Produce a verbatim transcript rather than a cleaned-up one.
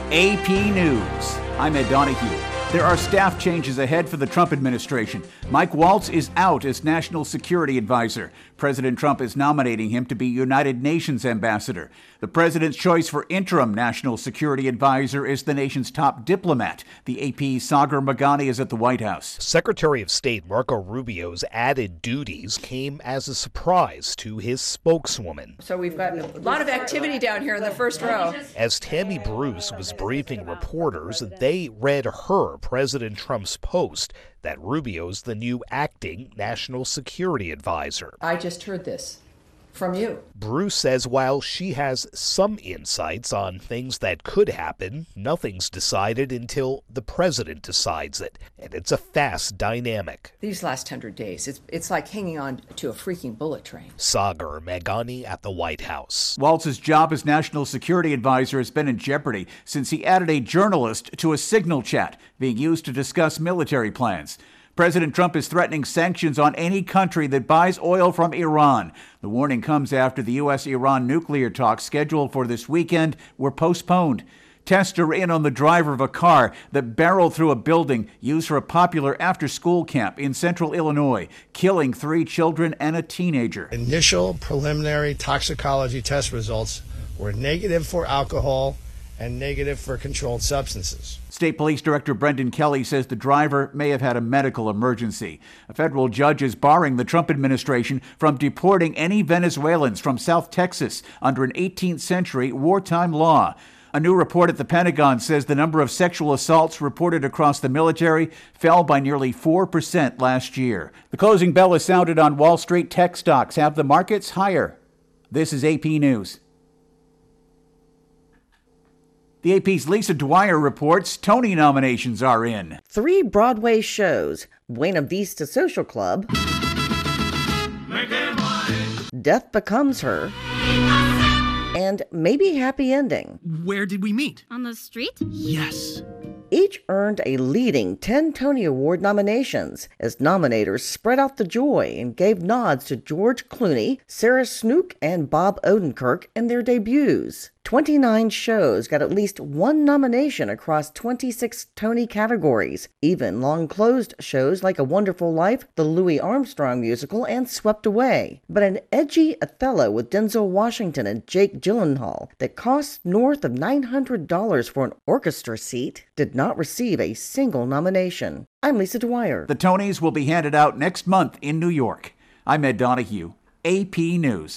A P News. I'm Ed Donahue. There are staff changes ahead for the Trump administration. Mike Waltz is out as National Security Advisor. President Trump is nominating him to be United Nations Ambassador. The president's choice for interim National Security Advisor is the nation's top diplomat. The A P's Sagar Meghani is at the White House. Secretary of State Marco Rubio's added duties came as a surprise to his spokeswoman. So we've got a lot of activity down here in the first row. As Tammy Bruce was briefing reporters, they read her, President Trump's, post that Rubio's the new acting National Security Advisor. I just heard this from you. Bruce says while she has some insights on things that could happen, nothing's decided until the president decides it. And it's a fast dynamic. These last hundred days, it's, it's like hanging on to a freaking bullet train. Sagar Meghani at the White House. Waltz's job as National Security Advisor has been in jeopardy since he added a journalist to a signal chat being used to discuss military plans. President Trump is threatening sanctions on any country that buys oil from Iran. The warning comes after the U S Iran nuclear talks scheduled for this weekend were postponed. Tests are in on the driver of a car that barreled through a building used for a popular after-school camp in central Illinois, killing three children and a teenager. Initial preliminary toxicology test results were negative for alcohol and negative for controlled substances. State Police Director Brendan Kelly says the driver may have had a medical emergency. A federal judge is barring the Trump administration from deporting any Venezuelans from South Texas under an eighteenth century wartime law. A new report at the Pentagon says the number of sexual assaults reported across the military fell by nearly four percent last year. The closing bell is sounded on Wall Street. Tech stocks have the markets higher. This is A P News. The A P's Lisa Dwyer reports Tony nominations are in. Three Broadway shows, Buena Vista Social Club, Death Becomes Her, and Maybe Happy Ending. Where did we meet? On the street? Yes. Each earned a leading ten Tony Award nominations as nominators spread out the joy and gave nods to George Clooney, Sarah Snook, and Bob Odenkirk in their debuts. twenty-nine shows got at least one nomination across twenty-six Tony categories, even long-closed shows like A Wonderful Life, the Louis Armstrong musical, and Swept Away. But an edgy Othello with Denzel Washington and Jake Gyllenhaal that cost north of nine hundred dollars for an orchestra seat did not receive a single nomination. I'm Lisa Dwyer. The Tonys will be handed out next month in New York. I'm Ed Donahue, A P News.